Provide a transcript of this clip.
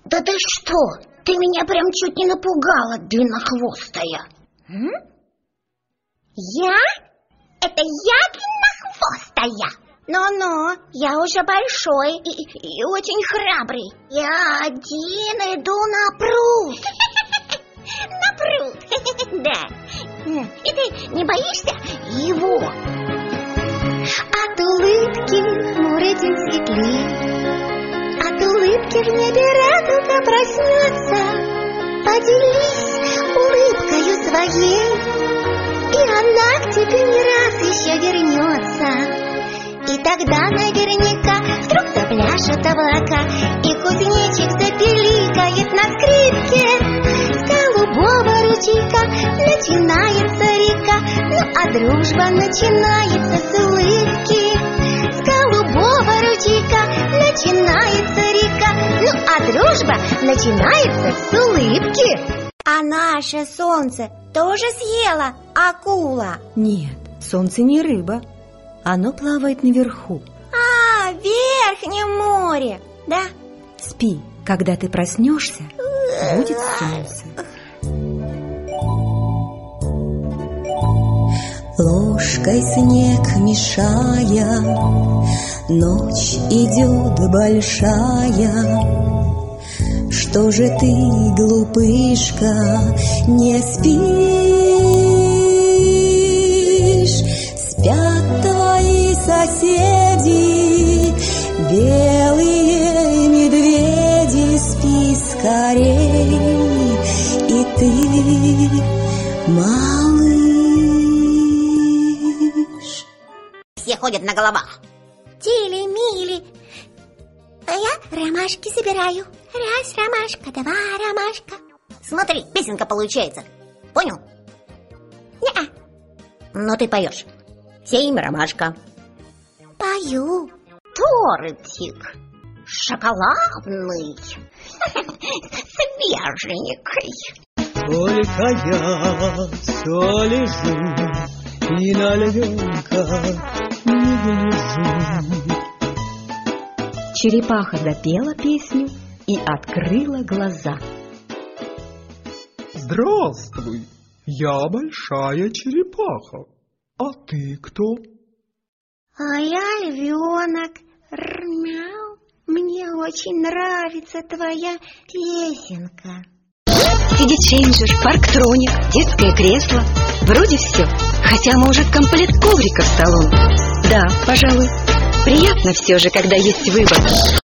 Да ты что? Ты меня прям чуть не напугала, длиннохвостая. Я? Это я длиннохвостая? Но-но, я уже большой и очень храбрый. Я один иду на пруд. На пруд, да. И ты не боишься его? От улыбки хмурый день светлей, от улыбки в небе радуга проснется. Поделись улыбкою своей, и она к тебе не раз еще вернется. И тогда наверняка вдруг запляшут облака, и кузнечик запеликает на скрипке. С голубого ручейка начинается река, ну а дружба начинается с улыбки. С голубого ручейка начинается река, ну а дружба начинается с улыбки. А наше солнце тоже съела акула? Нет, солнце не рыба. Оно плавает наверху. В верхнем море, да? Спи, когда ты проснешься, будет солнце. Ложкой снег мешая, ночь идет большая. Что же ты, глупышка, не спишь? Спят твои соседи, белые медведи, спи скорей, и ты, малыш. Все ходят на головах. Тили-мили. А я ромашки собираю. Раз ромашка, два ромашка. Смотри, песенка получается. Понял? Не-а. Но ты поешь. 7 ромашка. Пою. Тортик шоколадный, свеженький. Только я все лежу и на львенка не гляжу. Черепаха запела песню и открыла глаза. Здравствуй, я большая черепаха. А ты кто? А я львенок. Мяу. Мне очень нравится твоя песенка. CD-чейнджер, парктроник, детское кресло. Вроде все. Хотя, может, комплект коврика в салон. Да, пожалуй. Приятно все же, когда есть выбор.